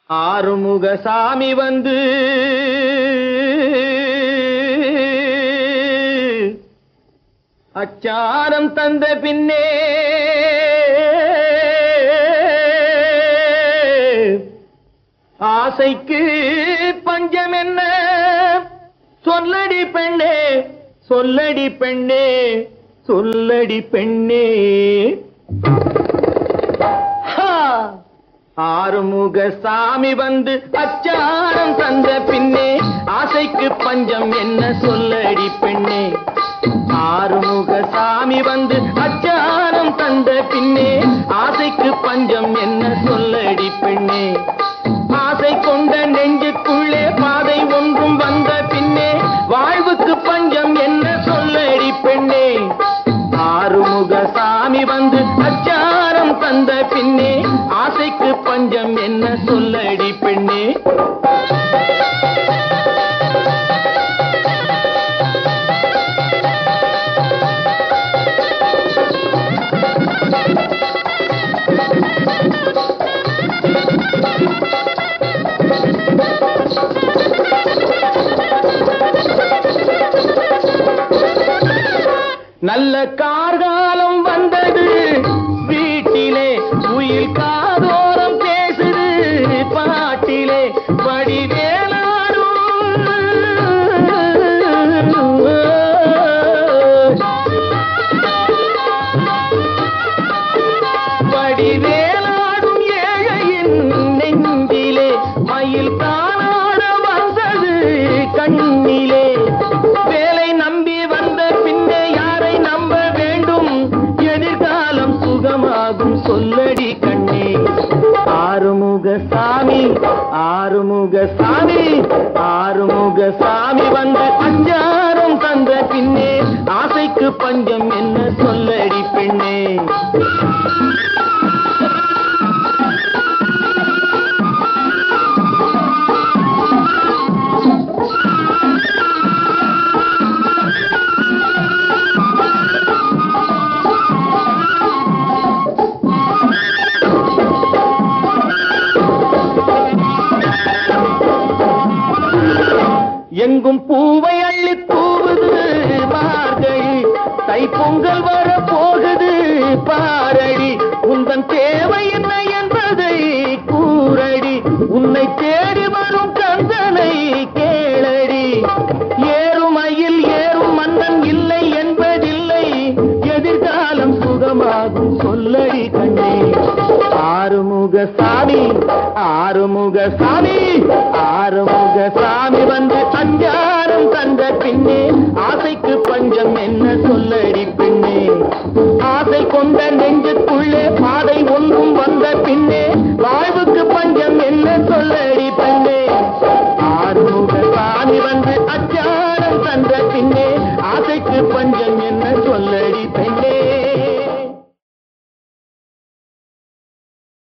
ஆறுமுகசாமி வந்து அச்சாரம் தந்த பின்னே ஆசைக்கு பஞ்சம் என்ன சொல்லடி பெண்ணே சொல்லடி பெண்ணே சொல்லடி பெண்ணே. ஆறுமுகசாமி வந்து அச்சாரம் தந்த பின்னே ஆசைக்கு பஞ்சம் என்ன சொல்லடி பெண்ணே. ஆறுமுகசாமி வந்து அச்சாரம் தந்த பின்னே ஆசைக்கு பஞ்சம் என்ன சொல்லடி பெண்ணே. ஆசை கொண்ட நெஞ்சுக்குள்ளே பாதை ஒன்றும் வந்த பின்னே வாழ்வுக்கு பஞ்சம் என்ன சொல்லடி பெண்ணே. ஆறுமுகசாமி வந்து அச்சாரம் தந்த பின்னே ஆசைக்கு பஞ்சம் என்ன சொல்லடி பெண்ணே. நல்ல கார்காலம் வந்தது வீட்டிலே குயில் காதோரம் பேசுது பாட்டிலே வடிவேலாடும் வடிவேலாடும் ஏழையின் நெஞ்சிலே மயில் காணாட வந்தது கண்ணிலே. வேலை நம்பி வந்த பின்னே யாரை நம்ப வேண்டும் எதிர்காலம் சுகமாகும் சொல்லடி கண்ணே. ஆறுமுகசாமி ஆறுமுகசாமி ஆறுமுகசாமி வந்து அச்சாரம் தந்த பின்னே ஆசைக்கு பஞ்சம் என்ன சொல்லடி பெண்ணே. எங்கும் பூவை அள்ளி தூவுது மார்கழி தை பொங்கல் வர போகுது பாரடி. உந்தன் தேவை என்ன என்பதை கூறடி உன்னை தேடி வரும் கந்தனை கேளடி. ஏறுமையில் ஏறும் மன்னன் இல்லை என்பதில்லை எதிர்காலம் சுகமாகும் சொல்லடி கண்ணே. ஆறுமுகசாமி ஆறுமுகசாமி ஆறுமுகசாமி வந்து அச்சாரம் தந்த பின்னே ஆசைக்கு பஞ்சம் என்ன சொல்லடி பெண்ணே. ஆசை கொண்ட நெஞ்சுக்குள்ளே பாதை ஒன்றும் வந்த பின்னே வாழ்வுக்கு பஞ்சம் என்ன சொல்லடி பெண்ணே. ஆறுமுகசாமி வந்து அச்சாரம் தந்த பின்னே ஆசைக்கு பஞ்சம் என்ன சொல்லடி பெண்ணே.